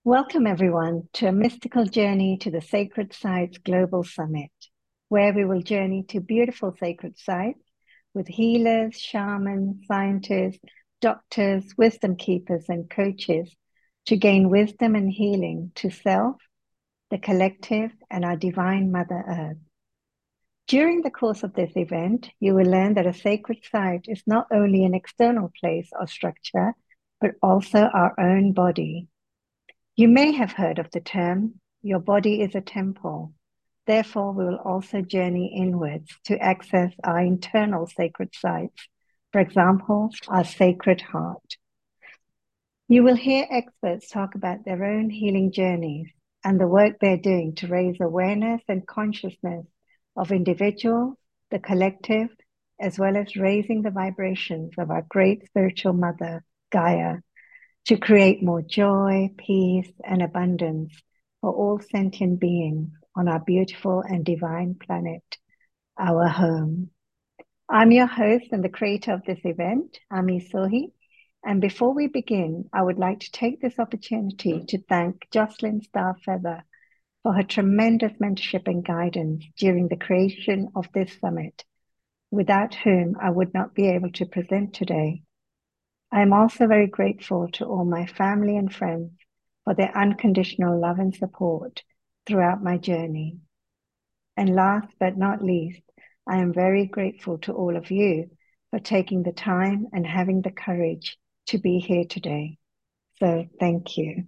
Welcome, everyone, to a mystical journey to the Sacred Sites Global Summit, where we will journey to beautiful sacred sites with healers, shamans, scientists, doctors, wisdom keepers, and coaches to gain wisdom and healing to self, the collective, and our divine Mother Earth. During the course of this event, you will learn that a sacred site is not only an external place or structure, but also our own body. You may have heard of the term, your body is a temple. Therefore, we will also journey inwards to access our internal sacred sites, for example, our sacred heart. You will hear experts talk about their own healing journeys and the work they're doing to raise awareness and consciousness of individuals, the collective, as well as raising the vibrations of our great spiritual mother, Gaia, to create more joy, peace, and abundance for all sentient beings on our beautiful and divine planet, our home. I'm your host and the creator of this event, Ami Sohi. And before we begin, I would like to take this opportunity to thank Jocelyn Starfeather for her tremendous mentorship and guidance during the creation of this summit, without whom I would not be able to present today. I am also very grateful to all my family and friends for their unconditional love and support throughout my journey. And last but not least, I am very grateful to all of you for taking the time and having the courage to be here today. So thank you.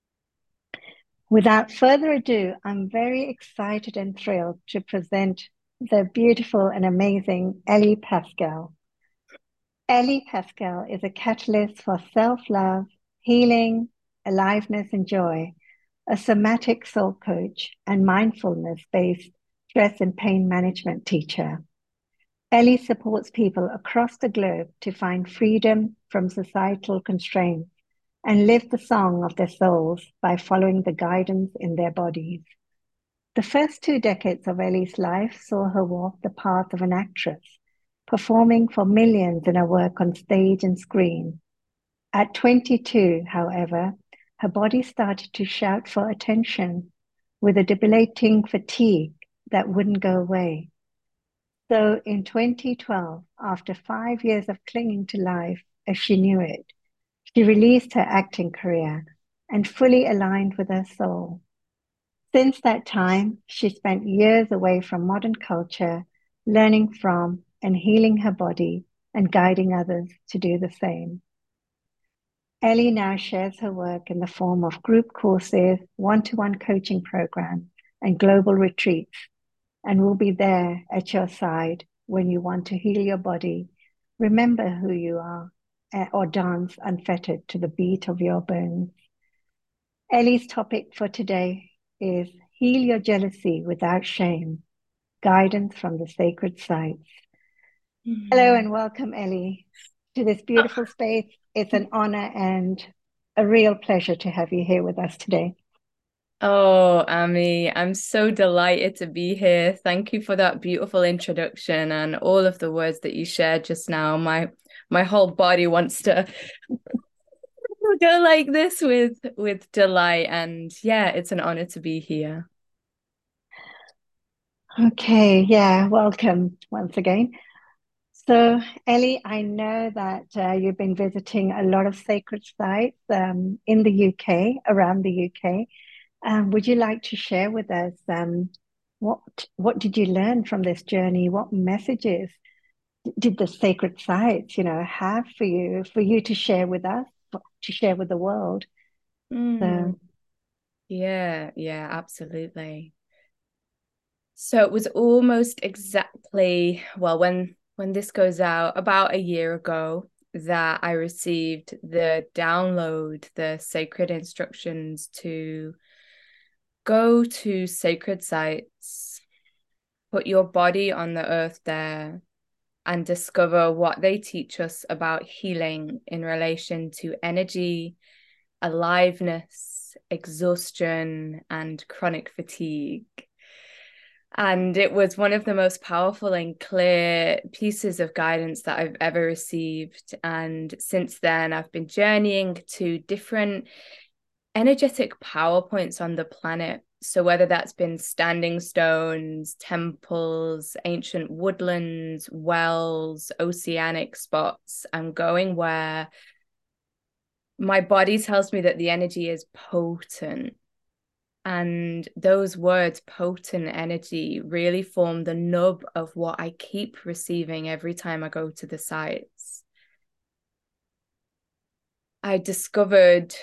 Without further ado, I'm very excited and thrilled to present the beautiful and amazing Ellie Pascal. Ellie Pascal is a catalyst for self-love, healing, aliveness, and joy, a somatic soul coach, and mindfulness-based stress and pain management teacher. Ellie supports people across the globe to find freedom from societal constraints and live the song of their souls by following the guidance in their bodies. The first 2 decades of Ellie's life saw her walk the path of an actress, performing for millions in her work on stage and screen. At 22, however, her body started to shout for attention with a debilitating fatigue that wouldn't go away. So in 2012, after 5 years of clinging to life as she knew it, she released her acting career and fully aligned with her soul. Since that time, she spent years away from modern culture, learning from and healing her body and guiding others to do the same. Ellie now shares her work in the form of group courses, one-to-one coaching programs, and global retreats, and will be there at your side when you want to heal your body, remember who you are, or dance unfettered to the beat of your bones. Ellie's topic for today is Heal Your Jealousy Without Shame, Guidance from the Sacred Sites. Hello and welcome, Ellie, to this beautiful space. It's an honor and a real pleasure to have you here with us today. Oh, Amy, I'm so delighted to be here. Thank you for that beautiful introduction and all of the words that you shared just now. My whole body wants to go like this with delight. And yeah, it's an honor to be here. Okay, yeah, welcome once again. So, Ellie, I know that you've been visiting a lot of sacred sites in the UK, around the UK. Would you like to share with us what what did you learn from this journey? What messages did the sacred sites, have for you to share with us, to share with the world? Mm, So, yeah, absolutely. So it was almost exactly, well, when this goes out, about a year ago that I received the download, the sacred instructions to go to sacred sites, put your body on the earth there, and discover what they teach us about healing in relation to energy, aliveness, exhaustion, and chronic fatigue. And it was one of the most powerful and clear pieces of guidance that I've ever received. And since then, I've been journeying to different energetic power points on the planet. So whether that's been standing stones, temples, ancient woodlands, wells, oceanic spots, I'm going where my body tells me that the energy is potent. And those words, potent energy, really form the nub of what I keep receiving every time I go to the sites. I discovered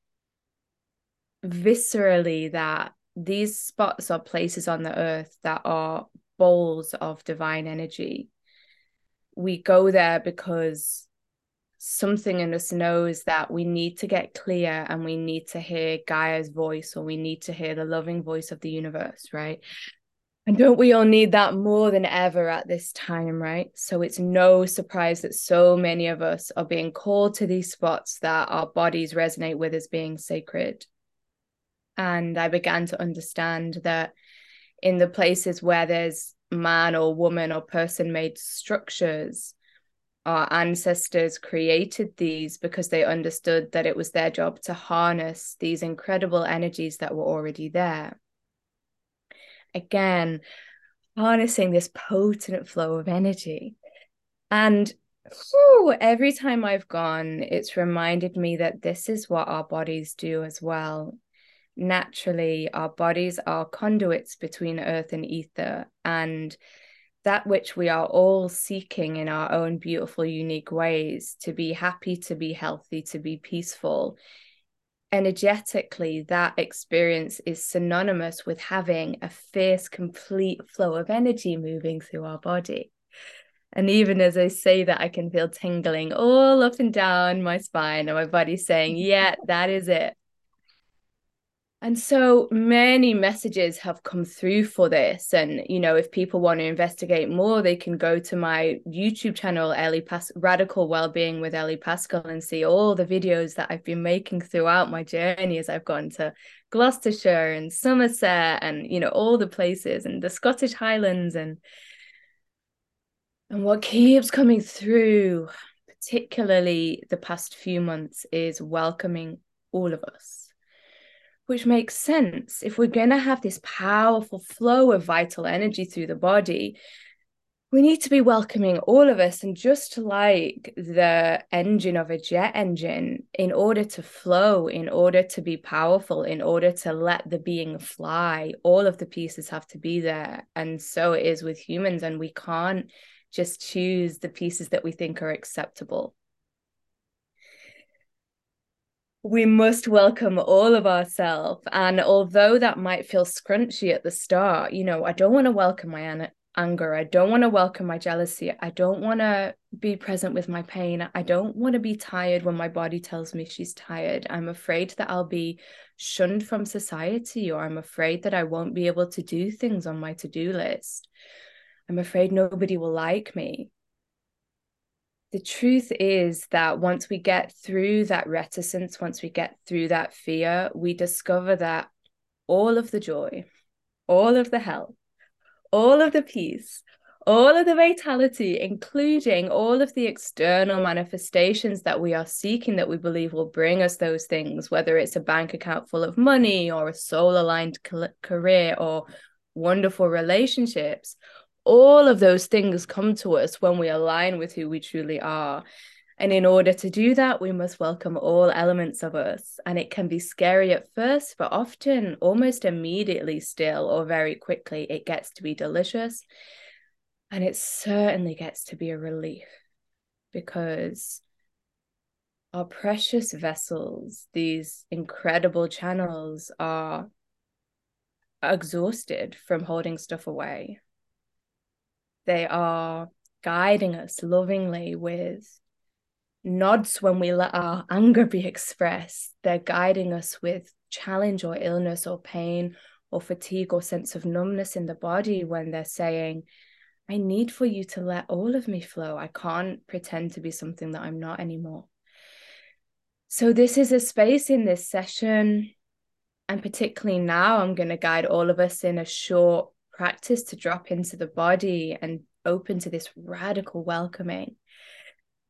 viscerally that these spots are places on the earth that are bowls of divine energy. We go there because something in us knows that we need to get clear and we need to hear Gaia's voice, or we need to hear the loving voice of the universe, right? And don't we all need that more than ever at this time, right? So it's no surprise that so many of us are being called to these spots that our bodies resonate with as being sacred. And I began to understand that in the places where there's man or woman or person-made structures, our ancestors created these because they understood that it was their job to harness these incredible energies that were already there. Again, harnessing this potent flow of energy. And every time I've gone, it's reminded me that this is what our bodies do as well. Naturally, our bodies are conduits between earth and ether, and that which we are all seeking in our own beautiful, unique ways, to be happy, to be healthy, to be peaceful. Energetically, that experience is synonymous with having a fierce, complete flow of energy moving through our body. And even as I say that, I can feel tingling all up and down my spine, and my body saying, yeah, that is it. And so many messages have come through for this. And, you know, if people want to investigate more, they can go to my YouTube channel, Radical Wellbeing with Ellie Pascal, and see all the videos that I've been making throughout my journey as I've gone to Gloucestershire and Somerset and, you know, all the places and the Scottish Highlands. And what keeps coming through, particularly the past few months, is welcoming all of us. Which makes sense. If we're going to have this powerful flow of vital energy through the body, we need to be welcoming all of us. And just like the engine of a jet engine, in order to flow, in order to be powerful, in order to let the being fly, all of the pieces have to be there. And so it is with humans. And we can't just choose the pieces that we think are acceptable. We must welcome all of ourselves. And although that might feel scrunchy at the start, you know, I don't want to welcome my anger. I don't want to welcome my jealousy. I don't want to be present with my pain. I don't want to be tired when my body tells me she's tired. I'm afraid that I'll be shunned from society, or I'm afraid that I won't be able to do things on my to-do list. I'm afraid nobody will like me. The truth is that once we get through that reticence, once we get through that fear, we discover that all of the joy, all of the health, all of the peace, all of the vitality, including all of the external manifestations that we are seeking, that we believe will bring us those things, whether it's a bank account full of money or a soul-aligned career or wonderful relationships, all of those things come to us when we align with who we truly are. And in order to do that, we must welcome all elements of us. And it can be scary at first, but often almost immediately still, or very quickly, it gets to be delicious. And it certainly gets to be a relief, because our precious vessels, these incredible channels, are exhausted from holding stuff away. They are guiding us lovingly with nods when we let our anger be expressed. They're guiding us with challenge or illness or pain or fatigue or sense of numbness in the body when they're saying, I need for you to let all of me flow. I can't pretend to be something that I'm not anymore. So this is a space in this session, and particularly now, I'm going to guide all of us in a short practice to drop into the body and open to this radical welcoming.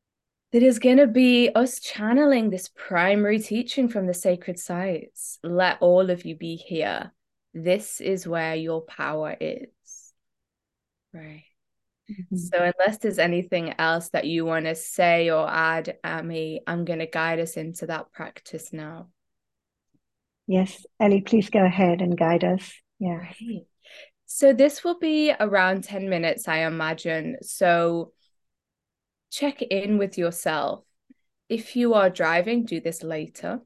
that is going to be us channeling this primary teaching from the sacred sites. Let all of you be here. This is where your power is. Right. Mm-hmm. So unless there's anything else that you want to say or add, Amy, I'm going to guide us into that practice now. Yes, Ellie, please go ahead and guide us. Yeah. Right. So this will be around 10 minutes, I imagine. So check in with yourself. If you are driving, do this later.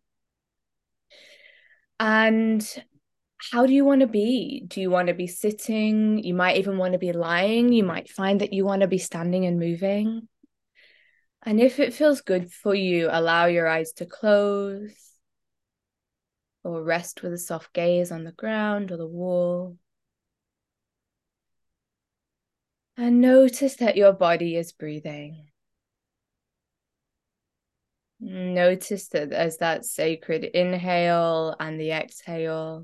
And how do you want to be? Do you want to be sitting? You might even want to be lying. You might find that you want to be standing and moving. And if it feels good for you, allow your eyes to close or rest with a soft gaze on the ground or the wall. And notice that your body is breathing. Notice that as that sacred inhale and the exhale.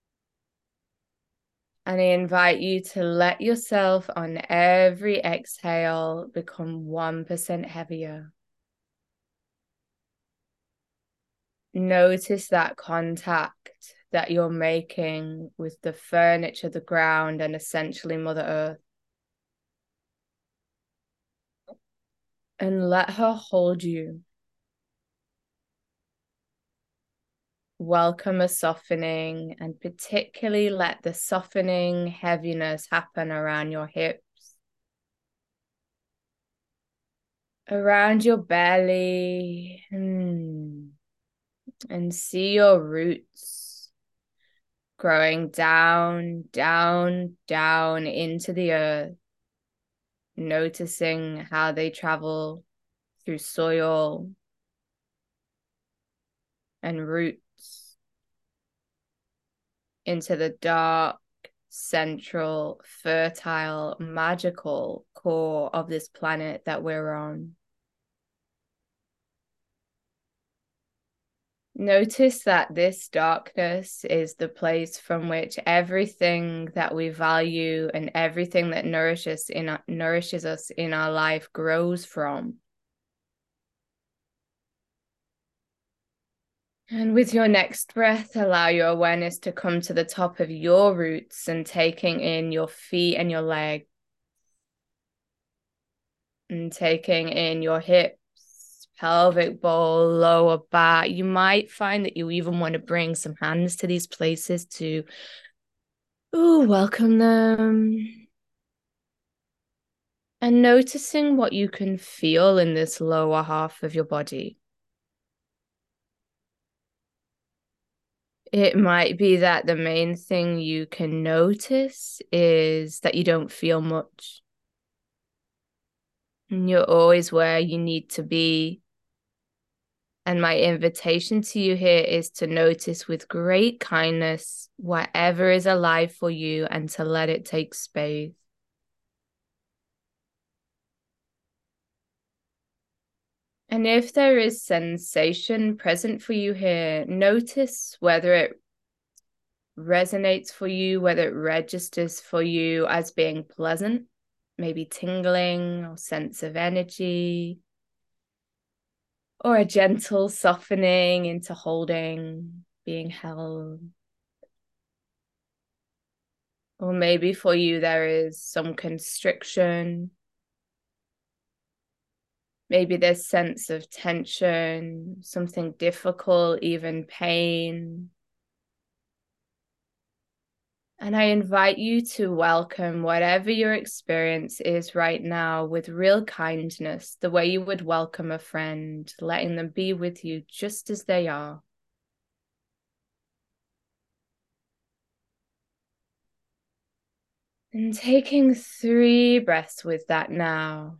And I invite you to let yourself on every exhale become 1% heavier. Notice that contact that you're making with the furniture, the ground, and essentially Mother Earth. And let her hold you. Welcome a softening, and particularly let the softening heaviness happen around your hips, around your belly, and see your roots growing down, down, down into the earth, noticing how they travel through soil and roots into the dark, central, fertile, magical core of this planet that we're on. Notice that this darkness is the place from which everything that we value and everything that nourishes us in our life grows from. And with your next breath, allow your awareness to come to the top of your roots and taking in your feet and your legs. And taking in your hips, pelvic bowl, lower back. You might find that you even want to bring some hands to these places to welcome them. And noticing what you can feel in this lower half of your body. It might be that the main thing you can notice is that you don't feel much. And you're always where you need to be. And my invitation to you here is to notice with great kindness whatever is alive for you and to let it take space. And if there is sensation present for you here, notice whether it resonates for you, whether it registers for you as being pleasant, maybe tingling or sense of energy, or a gentle softening into holding, being held. Or maybe for you, there is some constriction. Maybe there's sense of tension, something difficult, even pain. And I invite you to welcome whatever your experience is right now with real kindness, the way you would welcome a friend, letting them be with you just as they are. And taking 3 breaths with that now.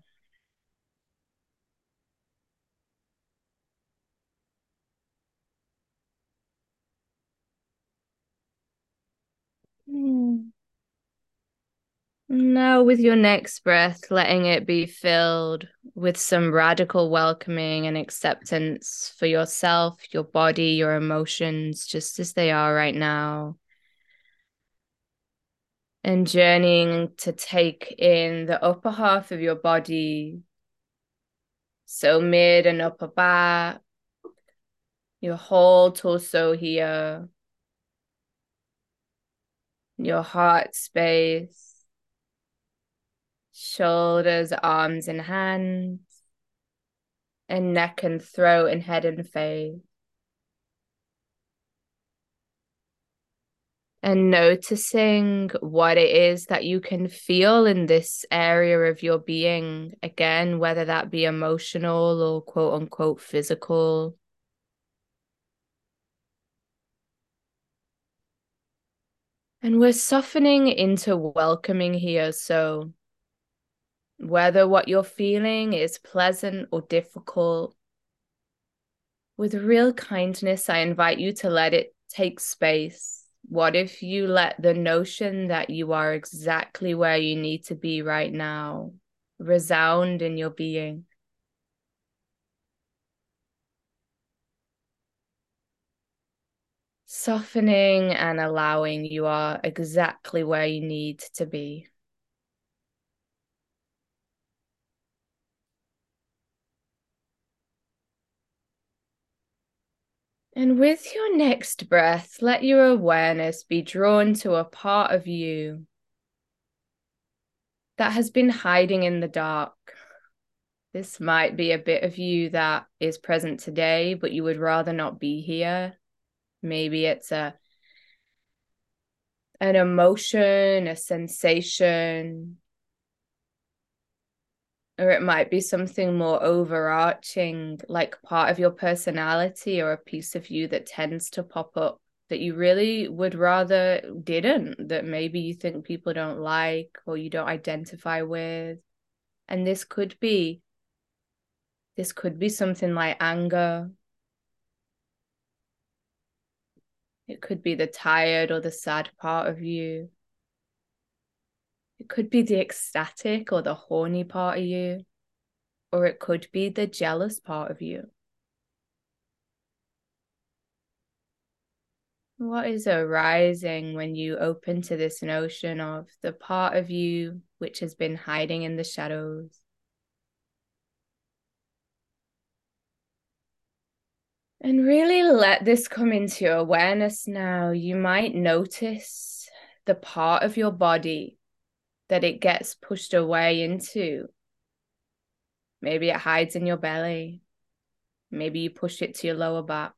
Now, with your next breath, letting it be filled with some radical welcoming and acceptance for yourself, your body, your emotions, just as they are right now. And journeying to take in the upper half of your body, So mid and upper back, your whole torso here, your heart space, shoulders, arms and hands, and neck and throat and head and face. And noticing what it is that you can feel in this area of your being, again, whether that be emotional or quote unquote physical. And we're softening into welcoming here. So whether what you're feeling is pleasant or difficult, with real kindness, I invite you to let it take space. What if you let the notion that you are exactly where you need to be right now resound in your being? Softening and allowing you are exactly where you need to be. And with your next breath, let your awareness be drawn to a part of you that has been hiding in the dark. This might be a bit of you that is present today, but you would rather not be here. Maybe it's an emotion, a sensation, or it might be something more overarching, like part of your personality or a piece of you that tends to pop up that you really would rather didn't, that maybe you think people don't like or you don't identify with. And this could be something like anger. It could be the tired or the sad part of you. It could be the ecstatic or the horny part of you, or it could be the jealous part of you. What is arising when you open to this notion of the part of you which has been hiding in the shadows? And really let this come into your awareness now. You might notice the part of your body that it gets pushed away into. Maybe it hides in your belly. Maybe you push it to your lower back.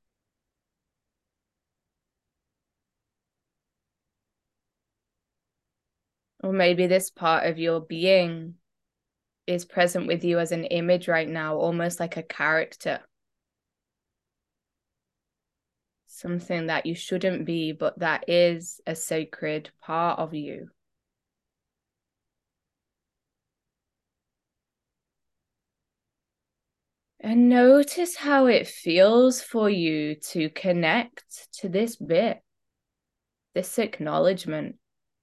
Or maybe this part of your being is present with you as an image right now, almost like a character. Something that you shouldn't be, but that is a sacred part of you. And notice how it feels for you to connect to this bit, this acknowledgement.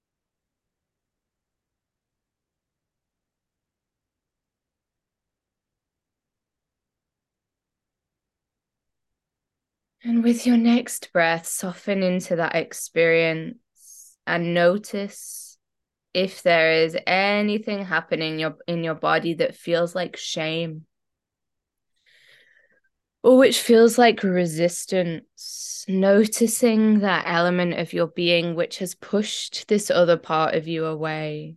And with your next breath, soften into that experience and notice if there is anything happening in your body that feels like shame or which feels like resistance. Noticing that element of your being which has pushed this other part of you away.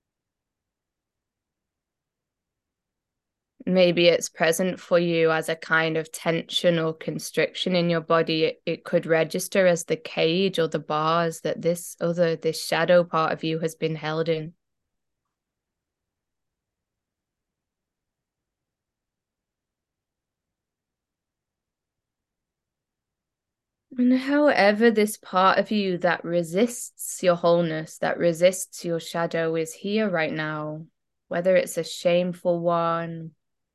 Maybe it's present for you as a kind of tension or constriction in your body. It could register as the cage or the bars that this shadow part of you has been held in. And however this part of you that resists your wholeness, that resists your shadow is here right now, whether it's a shameful one,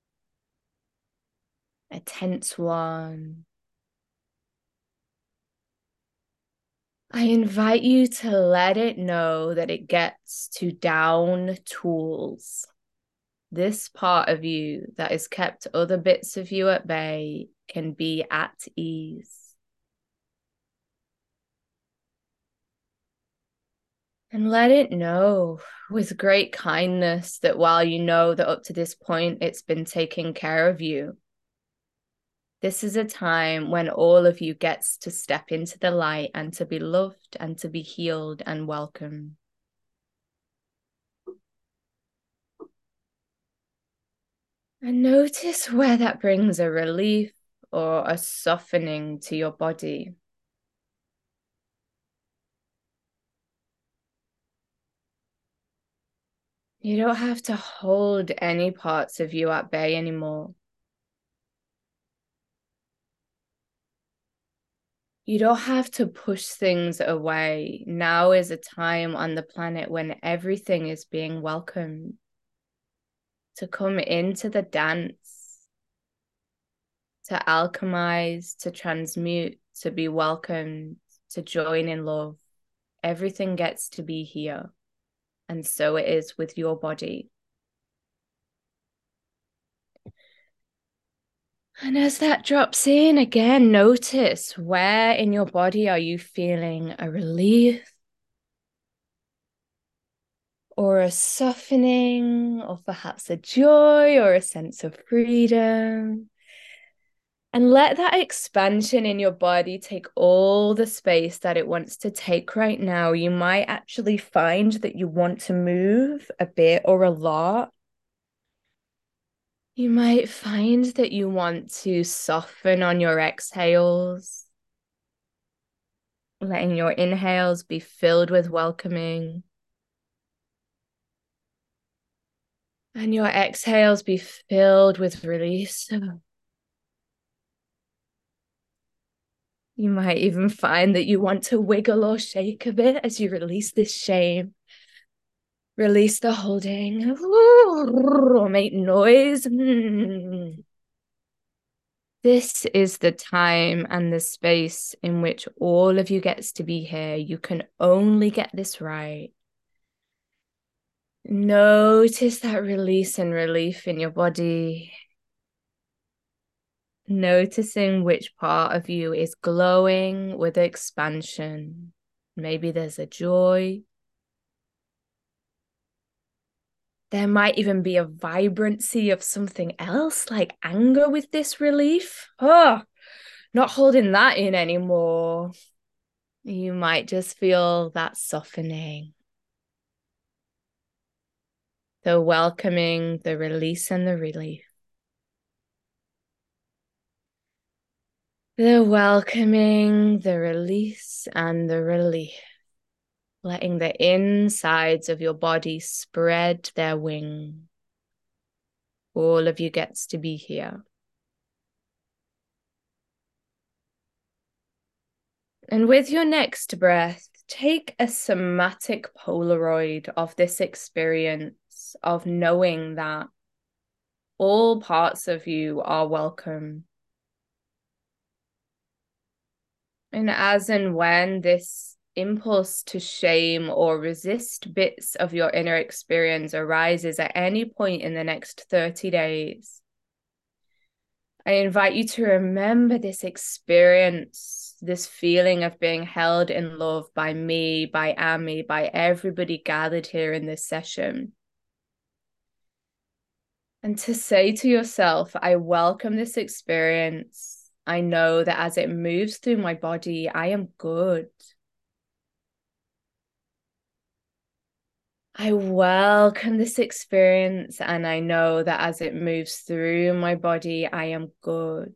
a tense one, I invite you to let it know that it gets to down tools. This part of you that has kept other bits of you at bay can be at ease. And let it know with great kindness that while you know that up to this point it's been taking care of you, this is a time when all of you gets to step into the light and to be loved and to be healed and welcome. And notice where that brings a relief or a softening to your body. You don't have to hold any parts of you at bay anymore. You don't have to push things away. Now is a time on the planet when everything is being welcomed to come into the dance, to alchemize, to transmute, to be welcomed, to join in love. Everything gets to be here. And so it is with your body. And as that drops in again, notice where in your body are you feeling a relief or a softening or perhaps a joy or a sense of freedom. And let that expansion in your body take all the space that it wants to take right now. You might actually find that you want to move a bit or a lot. You might find that you want to soften on your exhales, letting your inhales be filled with welcoming, and your exhales be filled with release. You might even find that you want to wiggle or shake a bit as you release this shame. Release the holding. Make noise. This is the time and the space in which all of you gets to be here. You can only get this right. Notice that release and relief in your body. Noticing which part of you is glowing with expansion. Maybe there's a joy. There might even be a vibrancy of something else, like anger with this relief. Oh, not holding that in anymore. You might just feel that softening. The welcoming, the release, and the relief. The welcoming, the release, and the relief. Letting the insides of your body spread their wing. All of you gets to be here. And with your next breath, take a somatic Polaroid of this experience of knowing that all parts of you are welcome. And as and when this impulse to shame or resist bits of your inner experience arises at any point in the next 30 days, I invite you to remember this experience, this feeling of being held in love by me, by Ami, by everybody gathered here in this session. And to say to yourself, I welcome this experience. I know that as it moves through my body, I am good. I welcome this experience, and I know that as it moves through my body, I am good.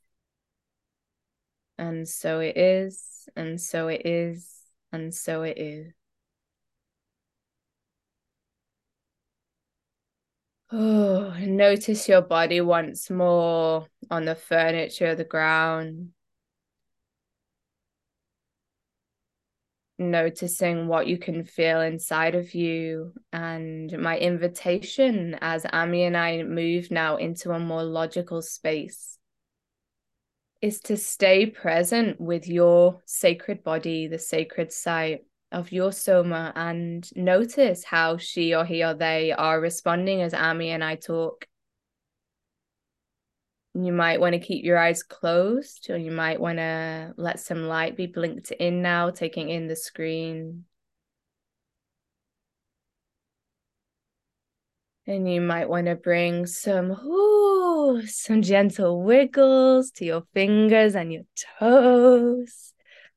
And so it is, and so it is, and so it is. Oh, notice your body once more on the furniture of the ground. Noticing what you can feel inside of you. And my invitation as Ami and I move now into a more logical space is to stay present with your sacred body, the sacred site of your soma, and notice how she or he or they are responding as Ami and I talk. You might want to keep your eyes closed, or you might want to let some light be blinked in now, taking in the screen. And you might want to bring some gentle wiggles to your fingers and your toes.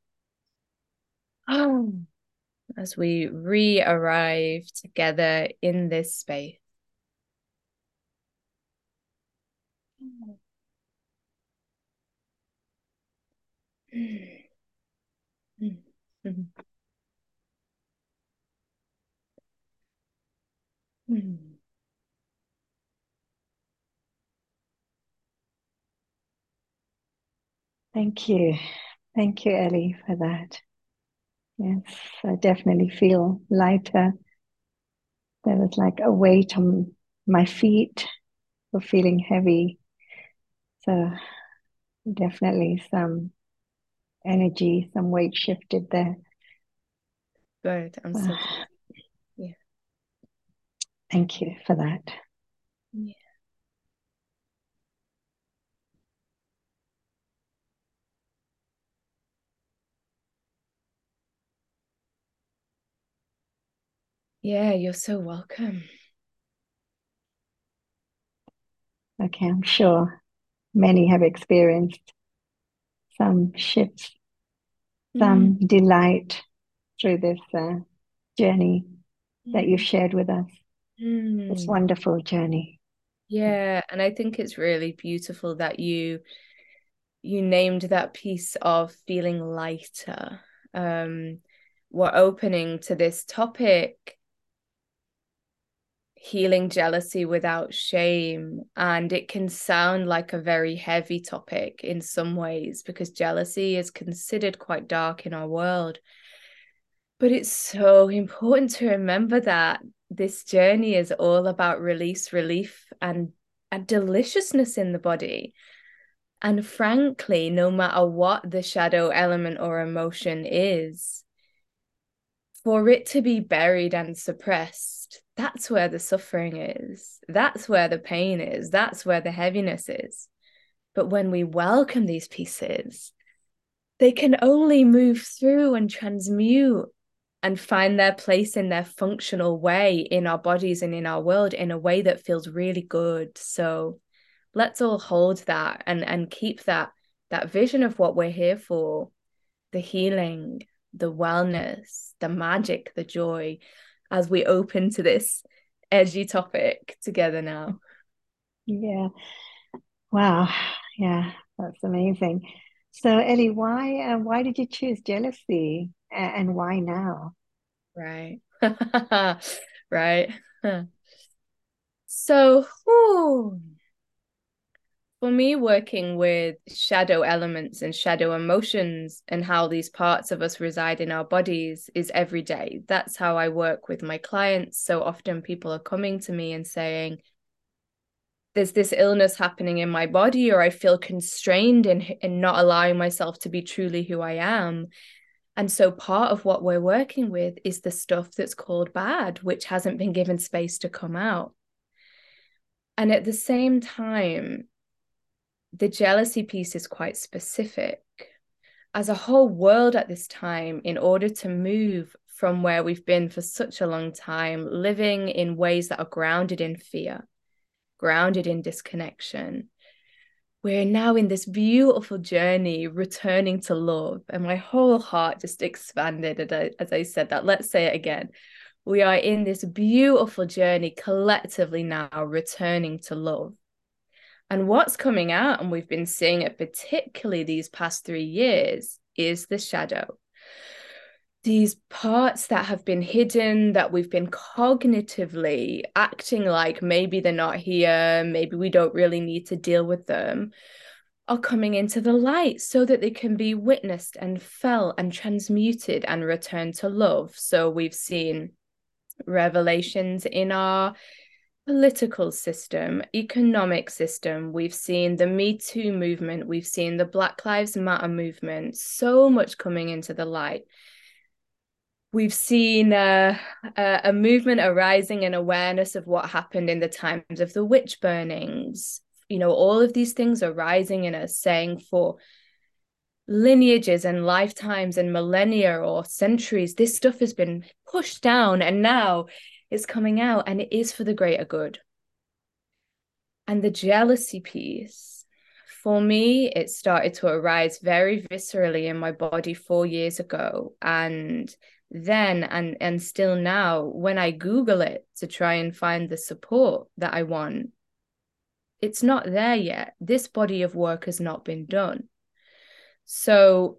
As we re-arrive together in this space. Thank you. Thank you, Ellie, for that. Yes, I definitely feel lighter. There was like a weight on my feet for feeling heavy. So definitely some energy, some weight shifted there. Good. I'm so glad. Yeah. Thank you for that. Yeah. Yeah, you're so welcome. Okay, I'm sure many have experienced some shifts, some delight through this journey that you've shared with us. This wonderful journey. Yeah, and I think it's really beautiful that you named that piece of feeling lighter. We're opening to this topic, healing jealousy without shame, and it can sound like a very heavy topic in some ways because jealousy is considered quite dark in our world. But it's so important to remember that this journey is all about release, relief, and deliciousness in the body. And frankly, no matter what the shadow element or emotion is, for it to be buried and suppressed, that's where the suffering is. That's where the pain is. That's where the heaviness is. But when we welcome these pieces, they can only move through and transmute and find their place in their functional way in our bodies and in our world in a way that feels really good. So let's all hold that and keep that vision of what we're here for, the healing, the wellness, the magic, the joy, as we open to this edgy topic together now. Yeah. Wow. Yeah, that's amazing. So, Ellie, why did you choose jealousy, and why now? Right. Right. So, for me, working with shadow elements and shadow emotions and how these parts of us reside in our bodies is every day. That's how I work with my clients. So often people are coming to me and saying, there's this illness happening in my body, or I feel constrained in not allowing myself to be truly who I am. And so part of what we're working with is the stuff that's called bad, which hasn't been given space to come out. And at the same time, the jealousy piece is quite specific. As a whole world at this time, in order to move from where we've been for such a long time, living in ways that are grounded in fear, grounded in disconnection, we're now in this beautiful journey returning to love. And my whole heart just expanded as I said that. Let's say it again. We are in this beautiful journey collectively now returning to love. And what's coming out, and we've been seeing it particularly these past 3 years, is the shadow. These parts that have been hidden, that we've been cognitively acting like maybe they're not here, maybe we don't really need to deal with them, are coming into the light so that they can be witnessed and felt and transmuted and returned to love. So we've seen revelations in our political system, economic system. We've seen the Me Too movement. We've seen the Black Lives Matter movement. So much coming into the light. We've seen a movement arising in awareness of what happened in the times of the witch burnings. You know, all of these things are rising in us, saying for lineages and lifetimes and millennia or centuries, this stuff has been pushed down, and now It's coming out, and it is for the greater good. And the jealousy piece, for me, it started to arise very viscerally in my body 4 years ago. And then and still now, when I Google it to try and find the support that I want, it's not there yet. This body of work has not been done. So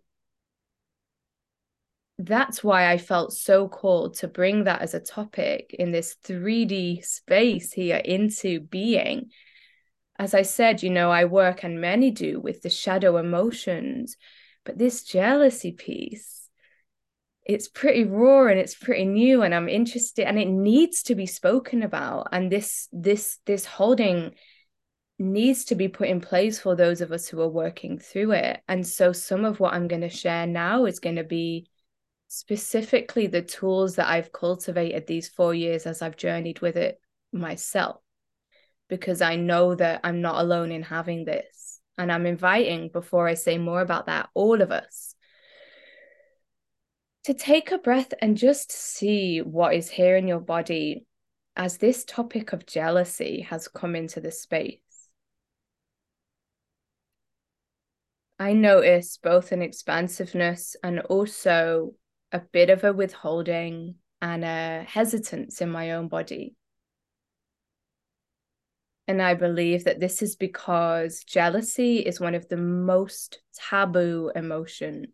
that's why I felt so called to bring that as a topic in this 3D space here into being. As I said, I work, and many do, with the shadow emotions, but this jealousy piece, it's pretty raw and it's pretty new, and I'm interested, and it needs to be spoken about. And this holding needs to be put in place for those of us who are working through it. And so some of what I'm going to share now is going to be specifically the tools that I've cultivated these 4 years as I've journeyed with it myself, because I know that I'm not alone in having this. And I'm inviting, before I say more about that, all of us to take a breath and just see what is here in your body as this topic of jealousy has come into the space. I notice both an expansiveness and also a bit of a withholding and a hesitance in my own body. And I believe that this is because jealousy is one of the most taboo emotions.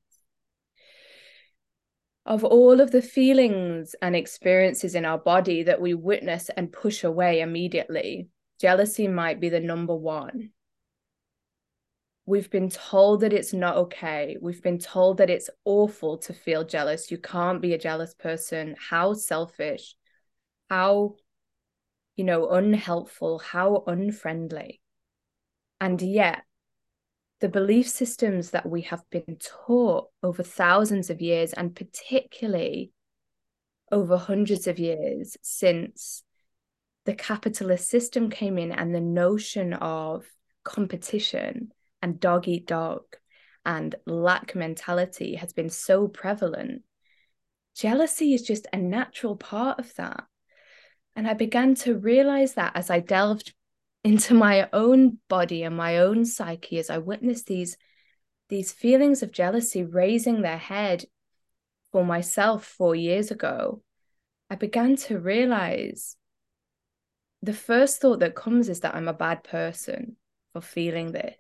Of all of the feelings and experiences in our body that we witness and push away immediately, jealousy might be the number one. We've been told that it's not okay. We've been told that it's awful to feel jealous. You can't be a jealous person. How selfish, how, unhelpful, how unfriendly. And yet, the belief systems that we have been taught over thousands of years, and particularly over hundreds of years since the capitalist system came in, and the notion of competition and dog eat dog and lack mentality has been so prevalent. Jealousy is just a natural part of that. And I began to realize that as I delved into my own body and my own psyche, as I witnessed these feelings of jealousy raising their head for myself 4 years ago, I began to realize the first thought that comes is that I'm a bad person for feeling this.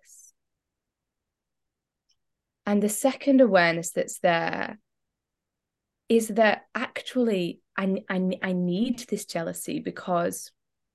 And the second awareness that's there is that actually I need this jealousy, because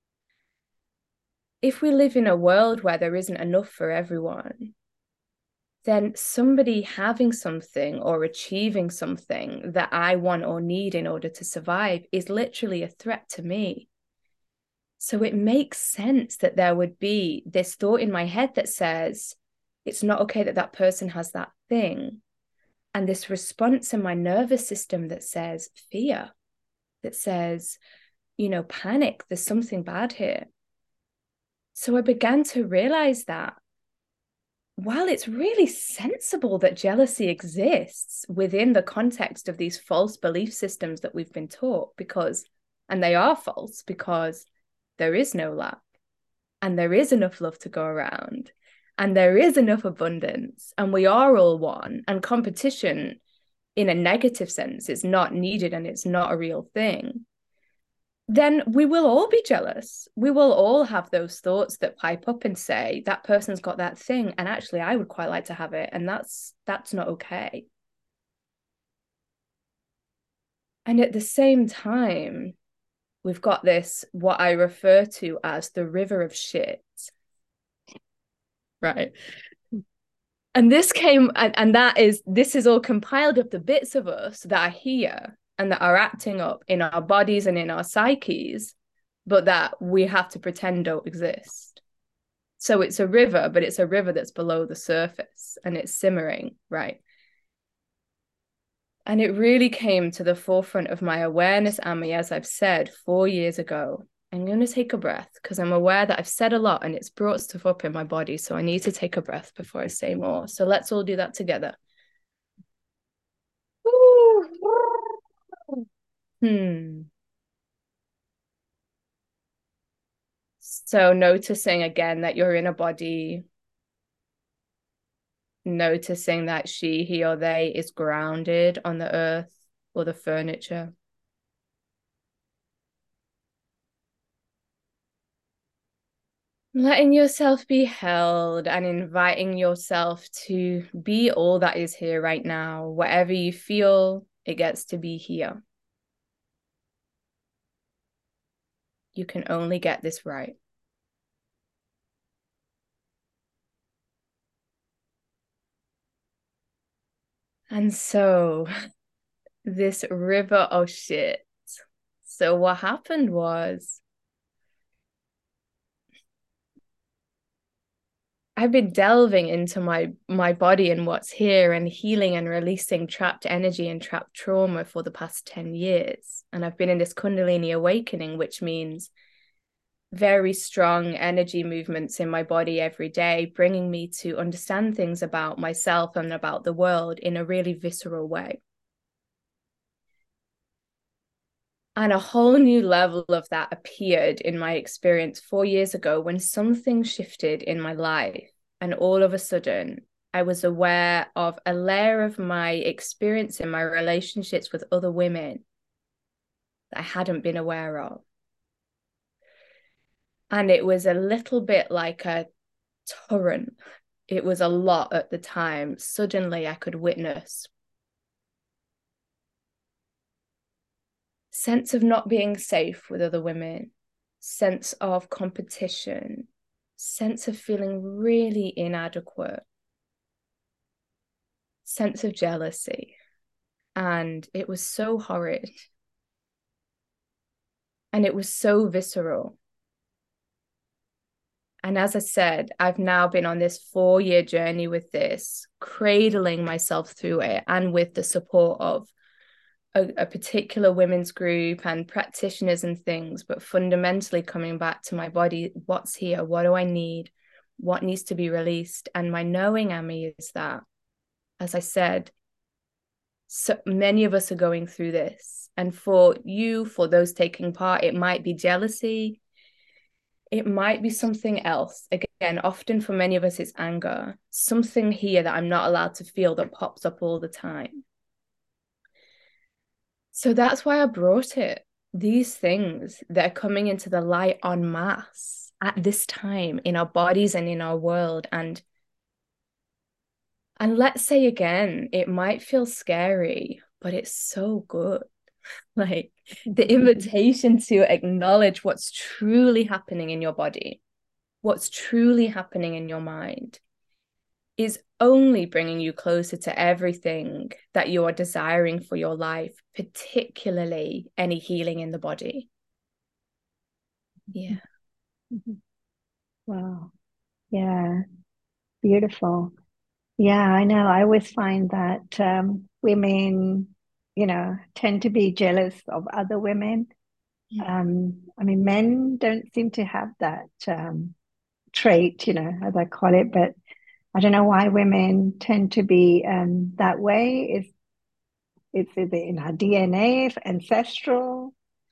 if we live in a world where there isn't enough for everyone, then somebody having something or achieving something that I want or need in order to survive is literally a threat to me. So it makes sense that there would be this thought in my head that says, it's not okay that that person has that thing. And this response in my nervous system that says fear, that says, panic, there's something bad here. So I began to realize that while it's really sensible that jealousy exists within the context of these false belief systems that we've been taught, and they are false, because there is no lack, and there is enough love to go around, and there is enough abundance, and we are all one, and competition in a negative sense is not needed and it's not a real thing, then we will all be jealous. We will all have those thoughts that pipe up and say, that person's got that thing, and actually I would quite like to have it, and that's not okay. And at the same time, we've got this, what I refer to as the river of shit. Right. And this came, and this is all compiled of the bits of us that are here and that are acting up in our bodies and in our psyches, but that we have to pretend don't exist. So it's a river, but it's a river that's below the surface and it's simmering, right? And it really came to the forefront of my awareness, Ami, as I've said, 4 years ago. I'm going to take a breath because I'm aware that I've said a lot and it's brought stuff up in my body. So I need to take a breath before I say more. So let's all do that together. So noticing again that you're in a body, noticing that she, he, or they is grounded on the earth or the furniture. Letting yourself be held and inviting yourself to be all that is here right now. Whatever you feel, it gets to be here. You can only get this right. And so, this river of shit. So, what happened was, I've been delving into my body and what's here and healing and releasing trapped energy and trapped trauma for the past 10 years. And I've been in this Kundalini awakening, which means very strong energy movements in my body every day, bringing me to understand things about myself and about the world in a really visceral way. And a whole new level of that appeared in my experience 4 years ago when something shifted in my life. And all of a sudden, I was aware of a layer of my experience in my relationships with other women that I hadn't been aware of. And it was a little bit like a torrent. It was a lot at the time. Suddenly, I could witness sense of not being safe with other women, sense of competition, sense of feeling really inadequate, sense of jealousy. And it was so horrid. And it was so visceral. And as I said, I've now been on this 4-year journey with this, cradling myself through it and with the support of a particular women's group and practitioners and things, but fundamentally coming back to my body, what's here, what do I need, what needs to be released. And my knowing, Amy, is that, as I said, so many of us are going through this. And for you, for those taking part, it might be jealousy, it might be something else. Again, often for many of us, it's anger, something here that I'm not allowed to feel that pops up all the time. So that's why I brought it. These things that are coming into the light en masse at this time in our bodies and in our world. And let's say again, it might feel scary, but it's so good. Like the invitation to acknowledge what's truly happening in your body, what's truly happening in your mind, is only bringing you closer to everything that you are desiring for your life, particularly any healing in the body. Yeah. Wow. Yeah. Beautiful. Yeah, I know. I always find that women, tend to be jealous of other women. I mean, men don't seem to have that trait, as I call it, but I don't know why women tend to be that way. It's either in our DNA, it's ancestral,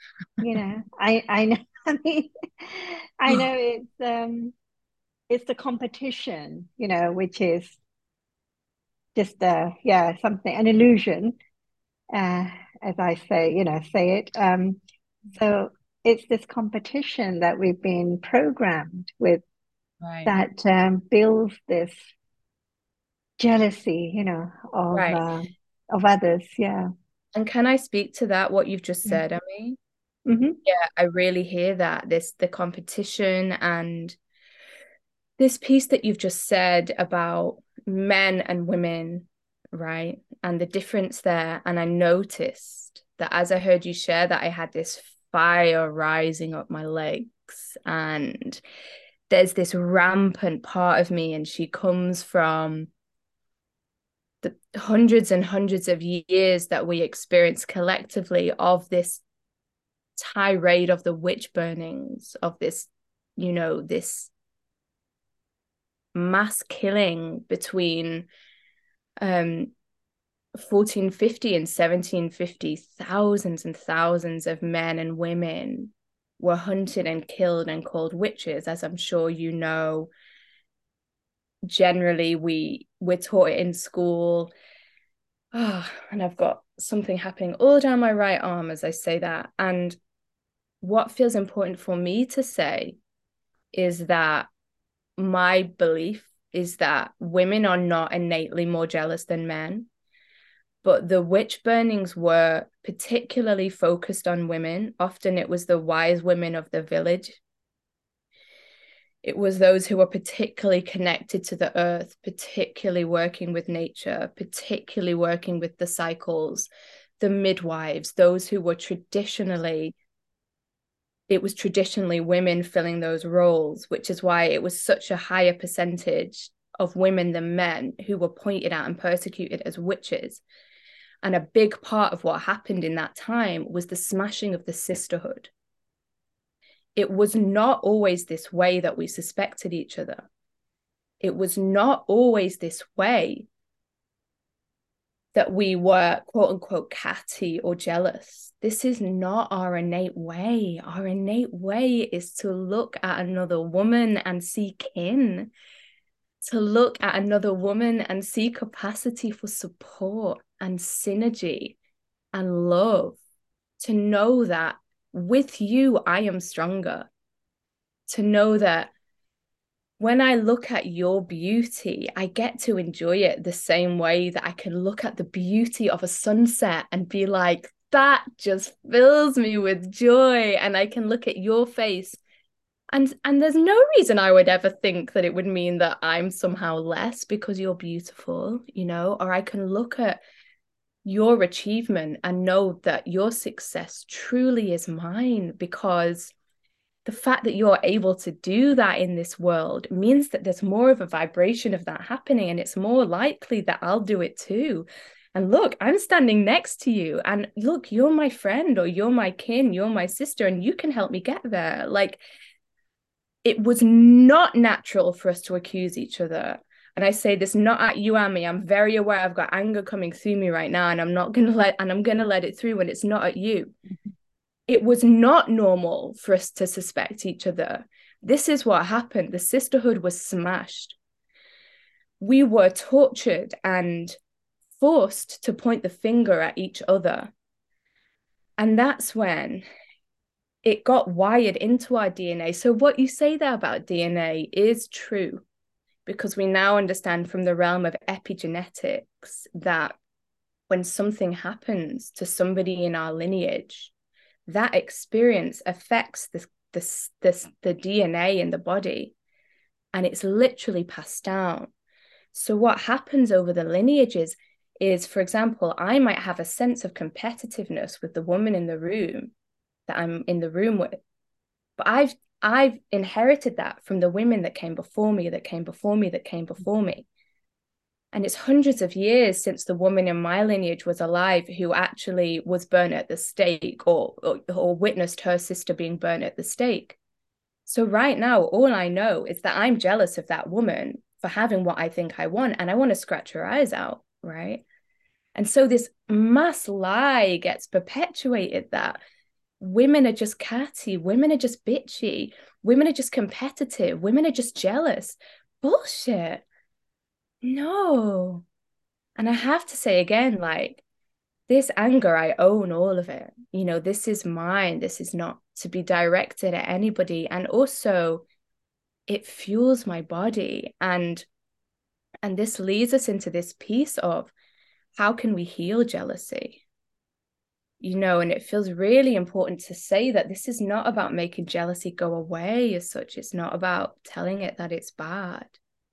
I know. I mean, I know it's the competition, which is just something, an illusion, uh, as I say, say it. So it's this competition that we've been programmed with Right. that builds this jealousy, Right. of others. Yeah. And can I speak to that, what you've just Yeah. said, Amy? Mm-hmm. Yeah, I really hear that. The competition and this piece that you've just said about men and women, right? And the difference there. And I noticed that as I heard you share that, I had this fire rising up my legs. And there's this rampant part of me, and she comes from the hundreds and hundreds of years that we experience collectively of this tirade of the witch burnings, of this, this mass killing between 1450 and 1750, thousands and thousands of men and women were hunted and killed and called witches, as I'm sure you know. Generally, we're taught it in school. And I've got something happening all down my right arm as I say that. And what feels important for me to say is that my belief is that women are not innately more jealous than men, but the witch burnings were particularly focused on women. Often it was the wise women of the village. It was those who were particularly connected to the earth, particularly working with nature, particularly working with the cycles, the midwives, those who were traditionally women filling those roles, which is why it was such a higher percentage of women than men who were pointed at and persecuted as witches. And a big part of what happened in that time was the smashing of the sisterhood. It was not always this way that we suspected each other. It was not always this way that we were, quote unquote, catty or jealous. This is not our innate way. Our innate way is to look at another woman and see kin, to look at another woman and see capacity for support and synergy and love, to know that with you, I am stronger, to know that when I look at your beauty, I get to enjoy it the same way that I can look at the beauty of a sunset and be like, that just fills me with joy. And I can look at your face. And there's no reason I would ever think that it would mean that I'm somehow less because you're beautiful, you know, or I can look at your achievement and know that your success truly is mine, because the fact that you're able to do that in this world means that there's more of a vibration of that happening, and it's more likely that I'll do it too. And look, I'm standing next to you, and look, you're my friend, or you're my kin, you're my sister, and you can help me get there. Like, it was not natural for us to accuse each other. And I say this not at you and me. I'm very aware I've got anger coming through me right now, and I'm going to let it through when it's not at you. It was not normal for us to suspect each other. This is what happened. The sisterhood was smashed. We were tortured and forced to point the finger at each other. And that's when it got wired into our DNA. So what you say there about DNA is true, because we now understand from the realm of epigenetics that when something happens to somebody in our lineage, that experience affects the DNA in the body, and it's literally passed down. So what happens over the lineages is, for example, I might have a sense of competitiveness with the woman in the room that I'm in the room with, but I've inherited that from the women that came before me, that came before me, that came before me. And it's hundreds of years since the woman in my lineage was alive who actually was burnt at the stake, or witnessed her sister being burnt at the stake. So right now, all I know is that I'm jealous of that woman for having what I think I want, and I want to scratch her eyes out, right? And so this mass lie gets perpetuated that women are just catty, women are just bitchy, women are just competitive, women are just jealous. Bullshit. No. And I have to say again, like, this anger, I own all of it. You know, this is mine. This is not to be directed at anybody. And also, it fuels my body. And this leads us into this piece of how can we heal jealousy? You know, and it feels really important to say that this is not about making jealousy go away as such. It's not about telling it that it's bad.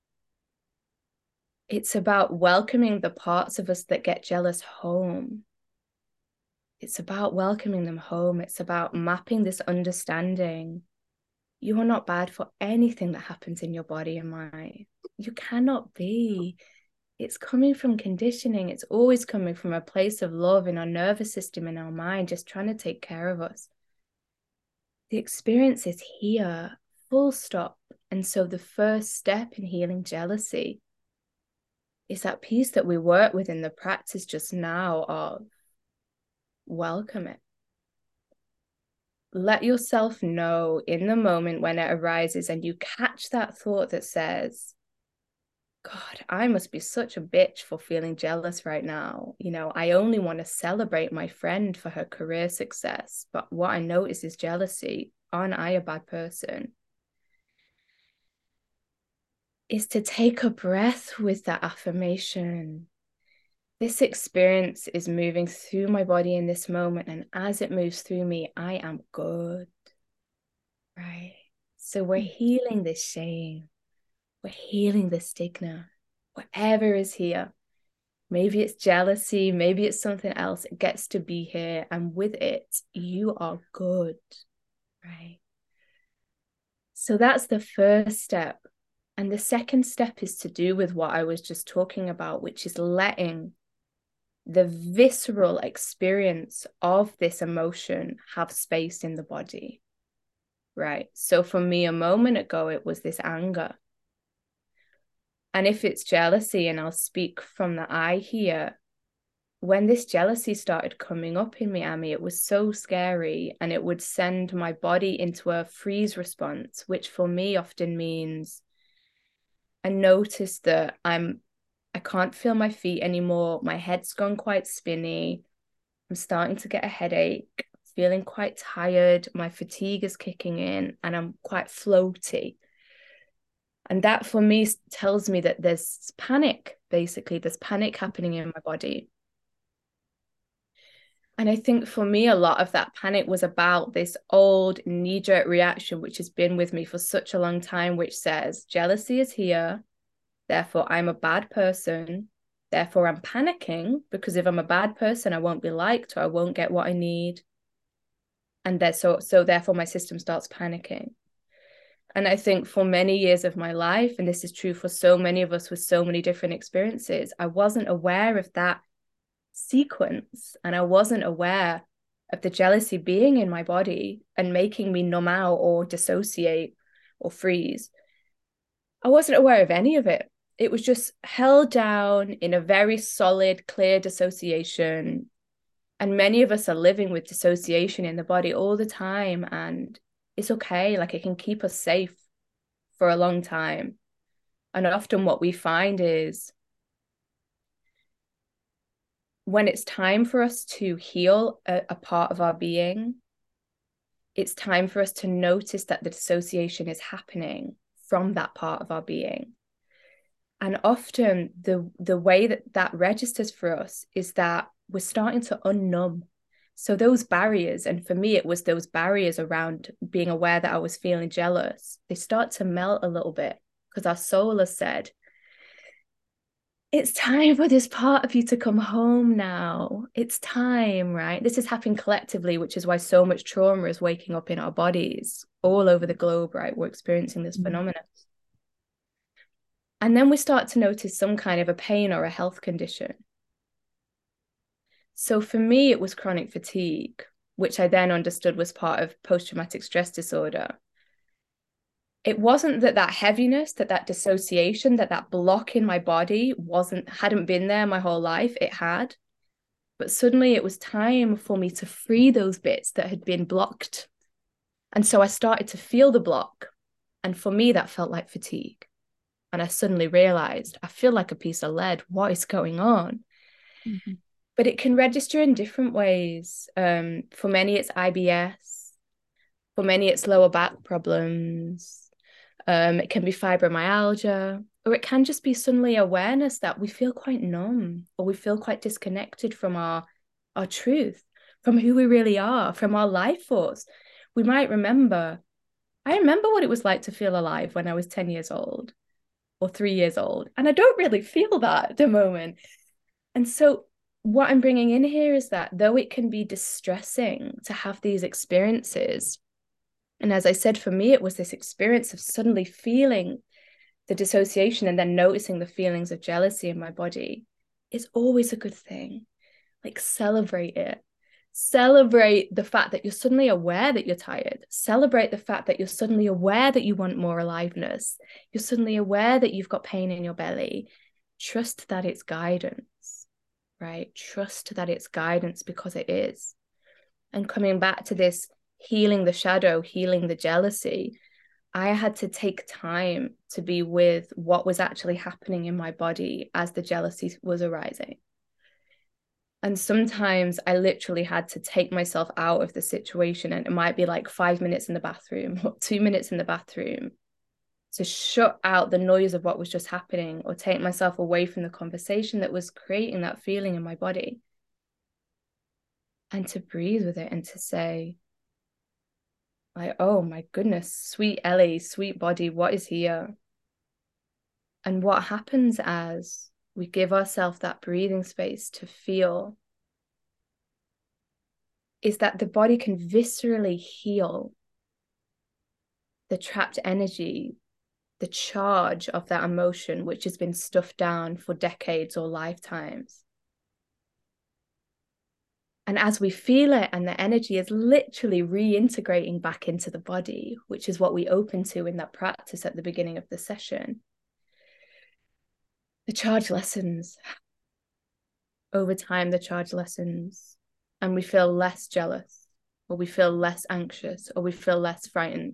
It's about welcoming the parts of us that get jealous home. It's about welcoming them home. It's about mapping this understanding. You are not bad for anything that happens in your body and mind. You cannot be. It's coming from conditioning. It's always coming from a place of love in our nervous system, in our mind, just trying to take care of us. The experience is here, full stop. And so the first step in healing jealousy is that piece that we work with in the practice just now of welcome it. let yourself know in the moment when it arises and you catch that thought that says, God, I must be such a bitch for feeling jealous right now. I only want to celebrate my friend for her career success. But what I notice is jealousy. Aren't I a bad person? Is to take a breath with that affirmation. This experience is moving through my body in this moment. And as it moves through me, I am good. Right? So we're healing this shame. We're healing the stigma. Whatever is here. Maybe it's jealousy, maybe it's something else. It gets to be here. And with it, you are good. Right? So that's the first step. And the second step is to do with what I was just talking about, which is letting the visceral experience of this emotion have space in the body. Right? So for me, a moment ago, it was this anger. And if it's jealousy, and I'll speak from the I here, when this jealousy started coming up in me, Amy, it was so scary, and it would send my body into a freeze response, which for me often means I noticed that I can't feel my feet anymore. My head's gone quite spinny. I'm starting to get a headache, feeling quite tired. My fatigue is kicking in, and I'm quite floaty. And that for me tells me that there's panic, basically. There's panic happening in my body. And I think for me, a lot of that panic was about this old knee-jerk reaction, which has been with me for such a long time, which says jealousy is here. Therefore, I'm a bad person. Therefore, I'm panicking, because if I'm a bad person, I won't be liked, or I won't get what I need. And so therefore, my system starts panicking. And I think for many years of my life, and this is true for so many of us with so many different experiences, I wasn't aware of that sequence, and I wasn't aware of the jealousy being in my body and making me numb out or dissociate or freeze. I wasn't aware of any of it. It was just held down in a very solid, clear dissociation. And many of us are living with dissociation in the body all the time, and it's okay. Like, it can keep us safe for a long time. And often what we find is when it's time for us to heal a part of our being, it's time for us to notice that the dissociation is happening from that part of our being. And often the way that registers for us is that we're starting to unnumb. So those barriers, and for me, it was those barriers around being aware that I was feeling jealous, they start to melt a little bit, because our soul has said, it's time for this part of you to come home now. It's time, right? This is happening collectively, which is why so much trauma is waking up in our bodies all over the globe, right? We're experiencing this phenomenon. And then we start to notice some kind of a pain or a health condition. So for me, it was chronic fatigue, which I then understood was part of post-traumatic stress disorder. It wasn't that heaviness, that dissociation, that block in my body hadn't been there my whole life. It had. But suddenly it was time for me to free those bits that had been blocked. And so I started to feel the block. And for me, that felt like fatigue. And I suddenly realized, I feel like a piece of lead. What is going on? Mm-hmm. But it can register in different ways. For many, it's IBS. For many, it's lower back problems. It can be fibromyalgia, or it can just be suddenly awareness that we feel quite numb, or we feel quite disconnected from our truth, from who we really are, from our life force. We might remember, I remember what it was like to feel alive when I was 10 years old or 3 years old, and I don't really feel that at the moment. And so what I'm bringing in here is that though it can be distressing to have these experiences, and as I said, for me, it was this experience of suddenly feeling the dissociation and then noticing the feelings of jealousy in my body, is always a good thing. Like, celebrate it. Celebrate the fact that you're suddenly aware that you're tired. Celebrate the fact that you're suddenly aware that you want more aliveness. You're suddenly aware that you've got pain in your belly. Trust that it's guidance, right? Trust that it's guidance, because it is. And coming back to this healing the shadow, healing the jealousy, I had to take time to be with what was actually happening in my body as the jealousy was arising. And sometimes I literally had to take myself out of the situation, and it might be like 5 minutes in the bathroom or 2 minutes in the bathroom to shut out the noise of what was just happening, or take myself away from the conversation that was creating that feeling in my body, and to breathe with it and to say, like, oh my goodness, sweet Ellie, sweet body, what is here? And what happens as we give ourselves that breathing space to feel is that the body can viscerally heal the trapped energy, the charge of that emotion, which has been stuffed down for decades or lifetimes. And as we feel it, and the energy is literally reintegrating back into the body, which is what we open to in that practice at the beginning of the session, the charge lessens. Over time, the charge lessens, and we feel less jealous, or we feel less anxious, or we feel less frightened.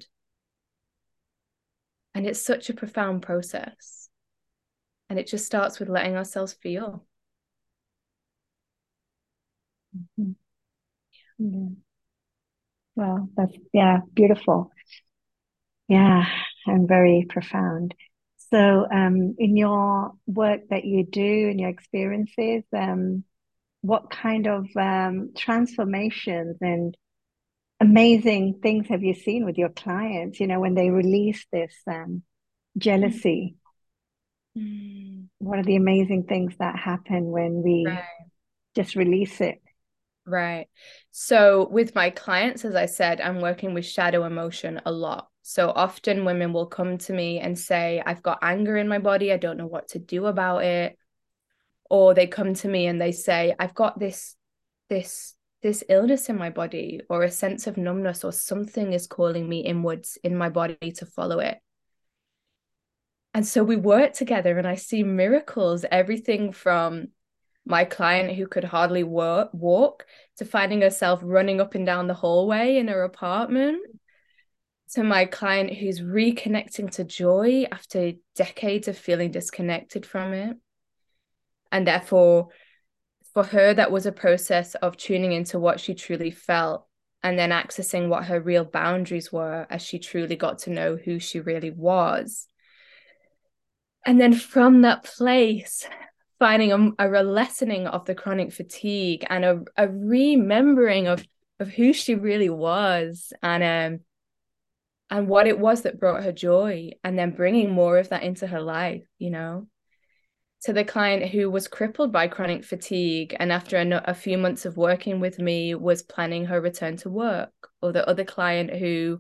And it's such a profound process. And it just starts with letting ourselves feel. Mm-hmm. Yeah. Well, that's, beautiful. Yeah, and very profound. So, in your work that you do and your experiences, what kind of transformations and amazing things have you seen with your clients, when they release this jealousy? Mm. What are the amazing things that happen when we just release it? Right. So with my clients, as I said, I'm working with shadow emotion a lot. So often women will come to me and say, I've got anger in my body. I don't know what to do about it. Or they come to me and they say, I've got this illness in my body, or a sense of numbness, or something is calling me inwards in my body to follow it. And so we work together, and I see miracles, everything from my client who could hardly walk to finding herself running up and down the hallway in her apartment, to my client who's reconnecting to joy after decades of feeling disconnected from it. And therefore, for her, that was a process of tuning into what she truly felt, and then accessing what her real boundaries were as she truly got to know who she really was. And then from that place, finding a lessening of the chronic fatigue, and a remembering of who she really was, and what it was that brought her joy, and then bringing more of that into her life, to the client who was crippled by chronic fatigue, and after a few months of working with me was planning her return to work, or the other client who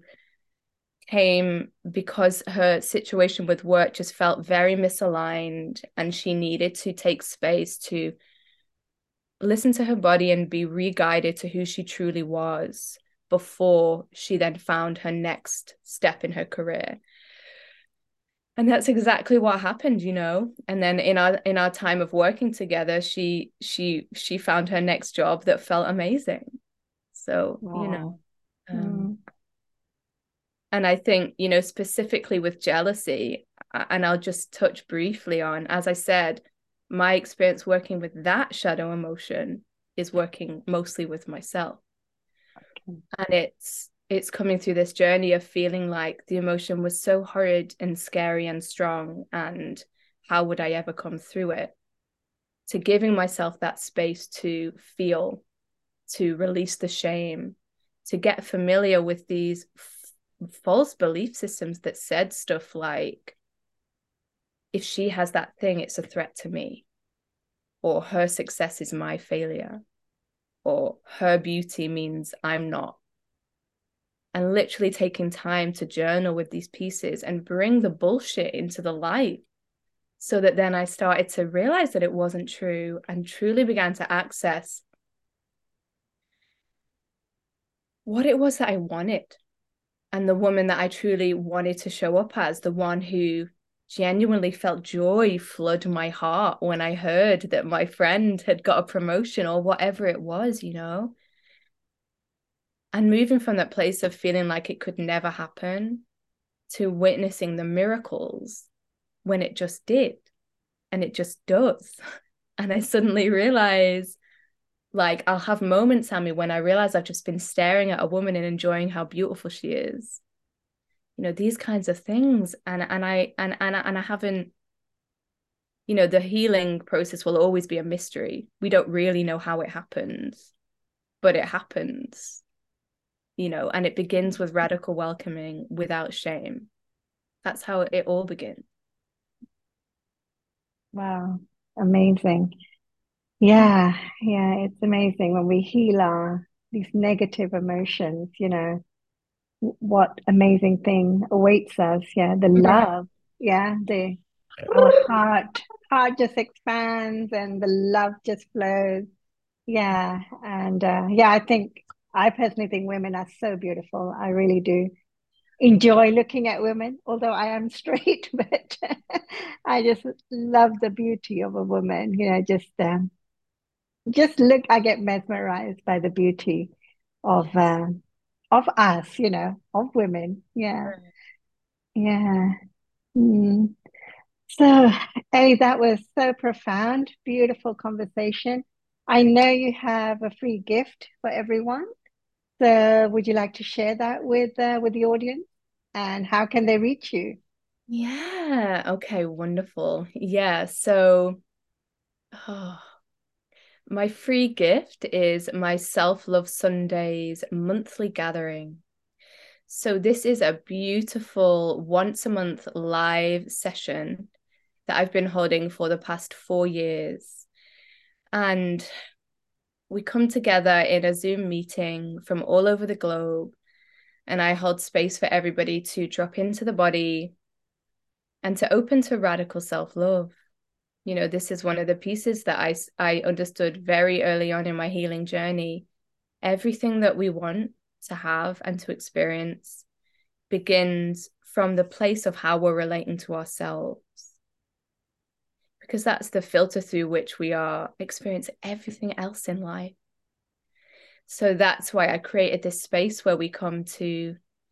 came because her situation with work just felt very misaligned, and she needed to take space to listen to her body and be re-guided to who she truly was before she then found her next step in her career. And that's exactly what happened, And then in our time of working together, she found her next job that felt amazing. So, Wow. And I think, specifically with jealousy, and I'll just touch briefly on, as I said, my experience working with that shadow emotion is working mostly with myself. Okay. And it's coming through this journey of feeling like the emotion was so horrid and scary and strong, and how would I ever come through it? To giving myself that space to feel, to release the shame, to get familiar with these false belief systems that said stuff like, if she has that thing, it's a threat to me, or her success is my failure, or her beauty means I'm not. And literally taking time to journal with these pieces and bring the bullshit into the light, so that then I started to realize that it wasn't true, and truly began to access what it was that I wanted, and the woman that I truly wanted to show up as, the one who genuinely felt joy flood my heart when I heard that my friend had got a promotion, or whatever it was, And moving from that place of feeling like it could never happen to witnessing the miracles when it just did, and it just does. And I suddenly realize, like, I'll have moments, Sammy, when I realize I've just been staring at a woman and enjoying how beautiful she is. You know, these kinds of things. And I haven't, you know, the healing process will always be a mystery. We don't really know how it happens, but it happens, you know, and it begins with radical welcoming without shame. That's how it all begins. Wow, amazing. Yeah, yeah, it's amazing when we heal these negative emotions, you know, what amazing thing awaits us. Yeah, the love. Yeah, the our heart just expands and the love just flows. Yeah, and yeah, I personally think women are so beautiful. I really do enjoy looking at women, although I am straight, but I just love the beauty of a woman. You know, just look. I get mesmerized by the beauty of us. You know, of women. Yeah, yeah. Mm. So, Ellie, that was so profound, beautiful conversation. I know you have a free gift for everyone. So, would you like to share that with the audience? And how can they reach you? Yeah. Okay. Wonderful. Yeah. So, oh, my free gift is my Self Love Sundays monthly gathering. So, this is a beautiful once a month live session that I've been holding for the past 4 years. And we come together in a Zoom meeting from all over the globe. And I hold space for everybody to drop into the body and to open to radical self love. You know, this is one of the pieces that I understood very early on in my healing journey. Everything that we want to have and to experience begins from the place of how we're relating to ourselves, because that's the filter through which we are experiencing everything else in life. So that's why I created this space where we come to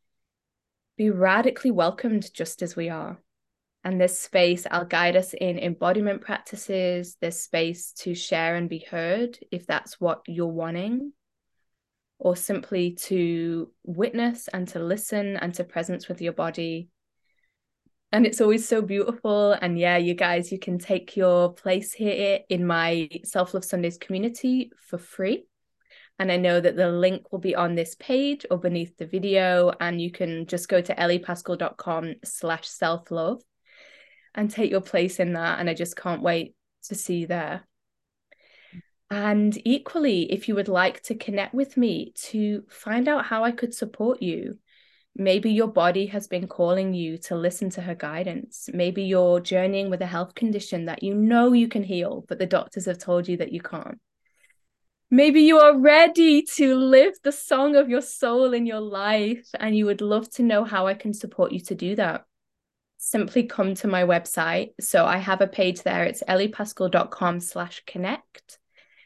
be radically welcomed just as we are. And this space, I'll guide us in embodiment practices. There's space to share and be heard if that's what you're wanting, or simply to witness and to listen and to presence with your body. And it's always so beautiful. And yeah, you guys, you can take your place here in my Self Love Sundays community for free. And I know that the link will be on this page or beneath the video. And you can just go to elliepascal.com/self-love and take your place in that. And I just can't wait to see you there. And equally, if you would like to connect with me to find out how I could support you, maybe your body has been calling you to listen to her guidance. Maybe you're journeying with a health condition that you know you can heal, but the doctors have told you that you can't. Maybe you are ready to live the song of your soul in your life, and you would love to know how I can support you to do that. Simply come to my website. So I have a page there. It's elliepascal.com/connect.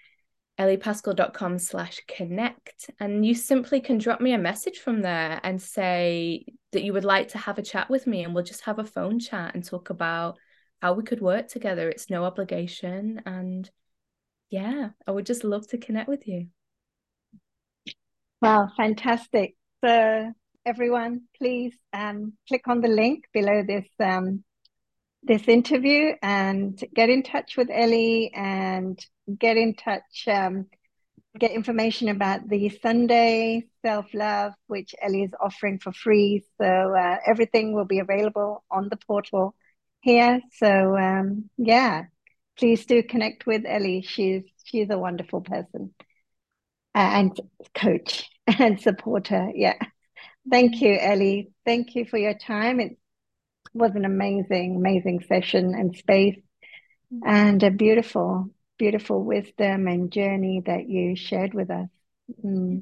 elliepascal.com/connect. And you simply can drop me a message from there and say that you would like to have a chat with me, and we'll just have a phone chat and talk about how we could work together. It's no obligation. And yeah, I would just love to connect with you. Wow, fantastic. So everyone, please click on the link below this interview and get in touch with Ellie and get in touch, get information about the Sunday self-love, which Ellie is offering for free. So everything will be available on the portal here. So yeah, please do connect with Ellie. She's a wonderful person and coach and supporter. Yeah. Thank you, Ellie. Thank you for your time. It was an amazing, amazing session and space and a beautiful, beautiful wisdom and journey that you shared with us. Mm.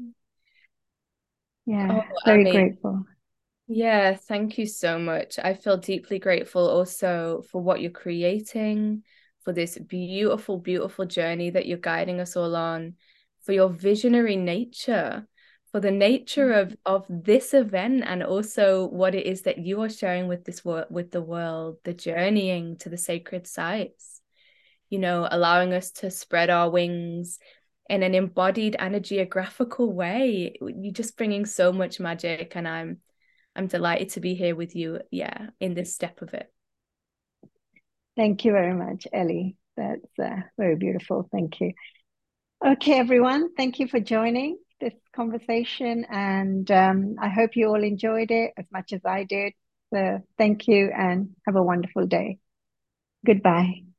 Yeah, Oh, very Amy. grateful. Yeah, thank you so much. I feel deeply grateful also for what you're creating, for this beautiful, beautiful journey that you're guiding us all on, for your visionary nature, for the nature of this event, and also what it is that you are sharing with with the world, the journeying to the sacred sites, allowing us to spread our wings in an embodied and a geographical way. You're just bringing so much magic, and I'm delighted to be here with you, in this step of it. Thank you very much, Ellie. That's very beautiful. Thank you. Okay, everyone, thank you for joining this conversation, and I hope you all enjoyed it as much as I did. So thank you and have a wonderful day. Goodbye.